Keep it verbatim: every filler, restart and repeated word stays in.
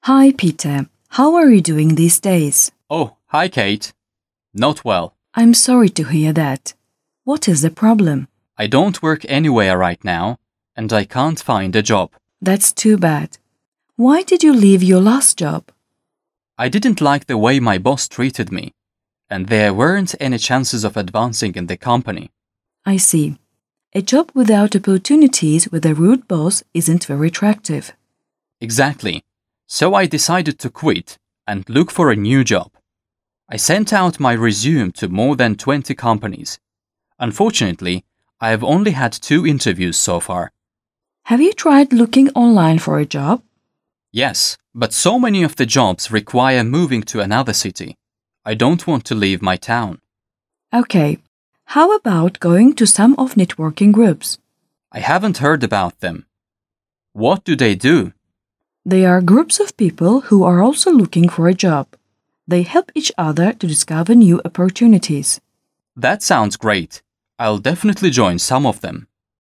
Hi, Peter. How are you doing these days? Oh, hi, Kate. Not well. I'm sorry to hear that. What is the problem? I don't work anywhere right now, and I can't find a job. That's too bad. Why did you leave your last job? I didn't like the way my boss treated me, and there weren't any chances of advancing in the company. I see. A job without opportunities with a rude boss isn't very attractive. Exactly. So I decided to quit and look for a new job. I sent out my resume to more than twenty companies. Unfortunately, I have only had two interviews so far. Have you tried looking online for a job? Yes, but so many of the jobs require moving to another city. I don't want to leave my town. Okay. How about going to some of networking groups? I haven't heard about them. What do they do? They are groups of people who are also looking for a job. They help each other to discover new opportunities. That sounds great. I'll definitely join some of them.